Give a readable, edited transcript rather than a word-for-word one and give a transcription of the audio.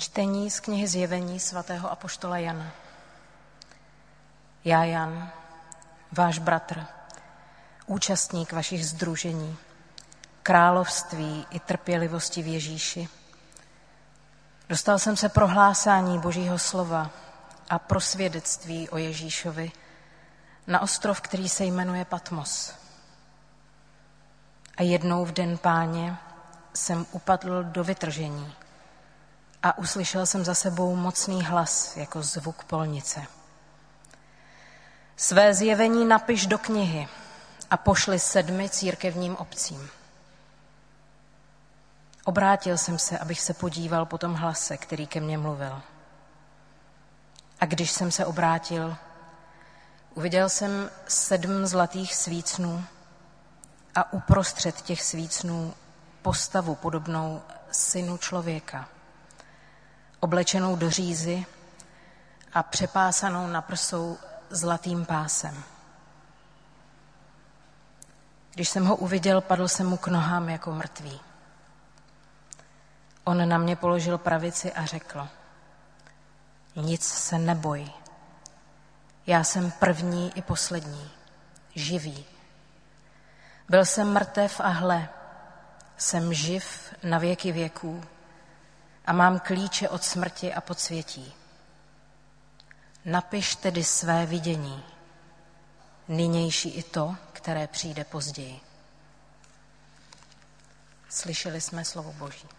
Čtení z knihy Zjevení svatého apoštola Jana. Já, Jan, váš bratr, účastník vašich sdružení, království i trpělivosti v Ježíši, dostal jsem se prohlásání Božího slova a prosvědectví o Ježíšovi na ostrov, který se jmenuje Patmos. A jednou v den Páně jsem upadl do vytržení a uslyšel jsem za sebou mocný hlas jako zvuk polnice. Své zjevení napiš do knihy a pošli 7 církevním obcím. Obrátil jsem se, abych se podíval po tom hlase, který ke mně mluvil. A když jsem se obrátil, uviděl jsem 7 zlatých svícnů a uprostřed těch svícnů postavu podobnou synu člověka, oblečenou do řízy a přepásanou na prsou zlatým pásem. Když jsem ho uviděl, padl jsem mu k nohám jako mrtvý. On na mě položil pravici a řekl: Nic se neboj. Já jsem první i poslední, živý. Byl jsem mrtev a hle, jsem živ na věky věků a mám klíče od smrti a podsvětí. Napiš tedy své vidění, nynější i to, které přijde později. Slyšeli jsme slovo Boží.